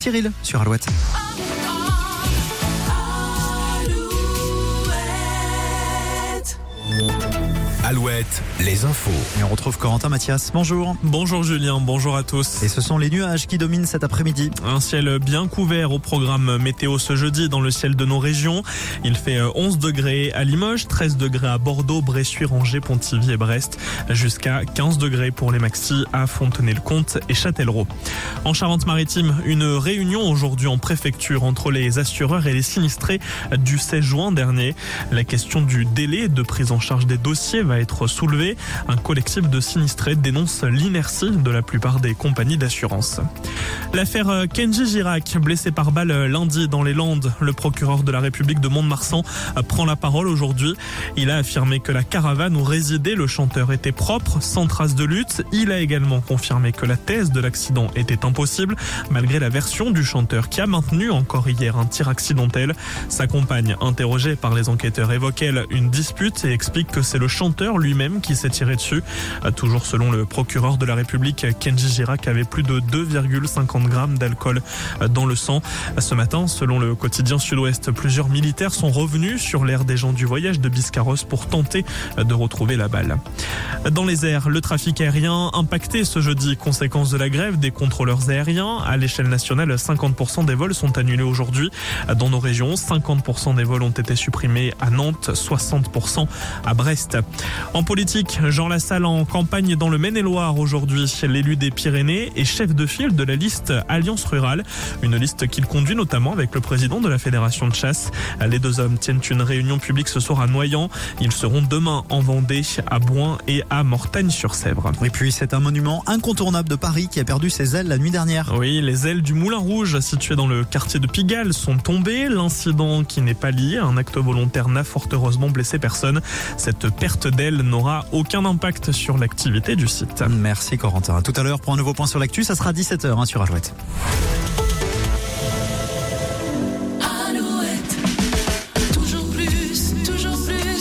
Cyril sur Alouette. Alouette, les infos. Et on retrouve Corentin Mathias. Bonjour. Bonjour Julien, bonjour à tous. Et ce sont les nuages qui dominent cet après-midi. Un ciel bien couvert au programme météo ce jeudi dans le ciel de nos régions. Il fait 11 degrés à Limoges, 13 degrés à Bordeaux, Bressuire, Angers, Pontivy et Brest, jusqu'à 15 degrés pour les maxis à Fontenay-le-Comte et Châtellerault. En Charente-Maritime, une réunion aujourd'hui en préfecture entre les assureurs et les sinistrés du 16 juin dernier. La question du délai de prise en charge des dossiers va être soulevée. Un collectif de sinistrés dénonce l'inertie de la plupart des compagnies d'assurance. L'affaire Kenji Girac, blessé par balle lundi dans les Landes. Le procureur de la République de Mont-de-Marsan prend la parole aujourd'hui. Il a affirmé que la caravane où résidait le chanteur était propre, sans trace de lutte. Il a également confirmé que la thèse de l'accident était impossible, malgré la version du chanteur qui a maintenu encore hier un tir accidentel. Sa compagne, interrogée par les enquêteurs, évoque elle une dispute et explique que c'est le chanteur lui-même qui s'est tiré dessus. Toujours selon le procureur de la République, Kenji Girac avait plus de 2,50 grammes d'alcool dans le sang. Ce matin, selon le quotidien Sud-Ouest, plusieurs militaires sont revenus sur l'aire des gens du voyage de Biscarrosse pour tenter de retrouver la balle. Dans les airs, le trafic aérien impacté ce jeudi, conséquence de la grève des contrôleurs aériens. À l'échelle nationale, 50% des vols sont annulés aujourd'hui. Dans nos régions, 50% des vols ont été supprimés à Nantes, 60% à Brest. En politique, Jean Lassalle en campagne dans le Maine-et-Loire aujourd'hui. L'élu des Pyrénées est chef de file de la liste Alliance Rurale. Une liste qu'il conduit notamment avec le président de la Fédération de chasse. Les deux hommes tiennent une réunion publique ce soir à Noyant. Ils seront demain en Vendée, à Bouin et à Mortagne-sur-Sèvre. Et puis c'est un monument incontournable de Paris qui a perdu ses ailes la nuit dernière. Oui, les ailes du Moulin Rouge, situées dans le quartier de Pigalle, sont tombées. L'incident, qui n'est pas lié à un acte volontaire, n'a fort heureusement blessé personne. Cette perte d'ailes n'aura aucun impact sur l'activité du site. Merci Corentin. À tout à l'heure pour un nouveau point sur l'actu, ça sera 17h sur Alouette.